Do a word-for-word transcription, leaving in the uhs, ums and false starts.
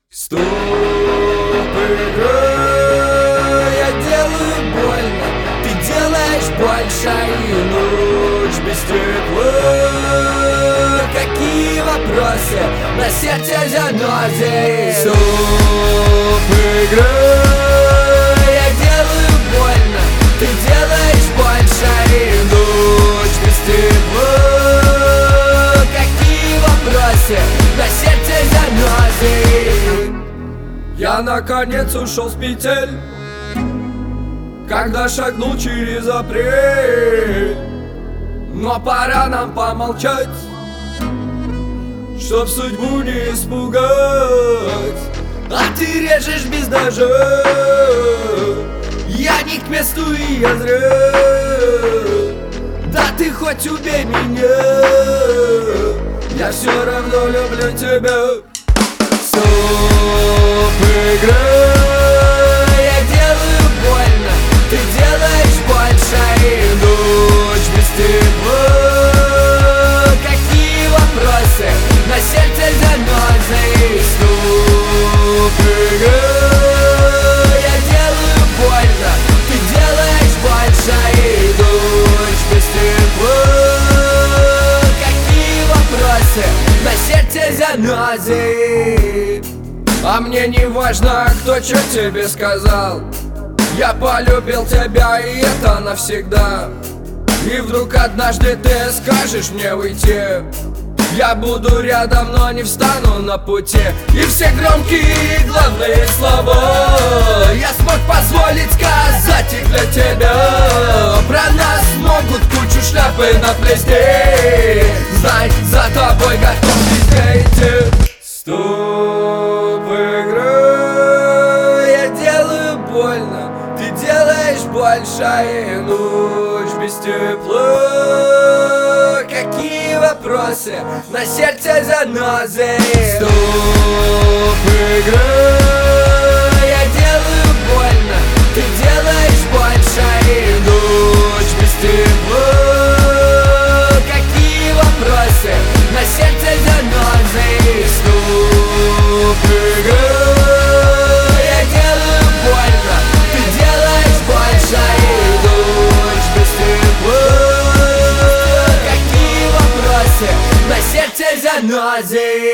Стоп, игра, я делаю больно, ты делаешь больше, и ночь без тепла. Какие вопросы на сердце занозы? Стоп, игра, я делаю больно, ты делаешь больше, и ночь без тепла. Какие вопросы на сердце занозы? Я наконец ушел с петель, когда шагнул через апрель. Но пора нам помолчать, чтоб судьбу не испугать. А ты режешь без ножа, я не к месту и я зря. Да ты хоть убей меня, я все равно люблю тебя. Стоп, игра, я делаю больно, ты делаешь больше, и ночь без тепла. Какие вопросы на сердце занозы? Стоп, игра, я делаю больно, ты делаешь больше, и ночь без тепла. Какие вопросы на сердце занозы? А мне не важно, кто что тебе сказал. Я полюбил тебя, и это навсегда. И вдруг однажды ты скажешь мне уйти, я буду рядом, но не встану на пути. И все громкие и главные слова я смог позволить сказать их для тебя. Про нас могут кучу шляпы наплести, знай, за тобой готов везде идти. Стоп, игра, я делаю больно, ты делаешь больше, и ночь без тепла. Какие вопросы на сердце занозы? Стоп, игра, я делаю больно, ты делаешь больше, и ночь без тепла. Какие вопросы на сердце занозы? Стоп, игра, я делаю больно, ты делаешь больше, и ночь без тепла. Какие вопросы на сердце занозы?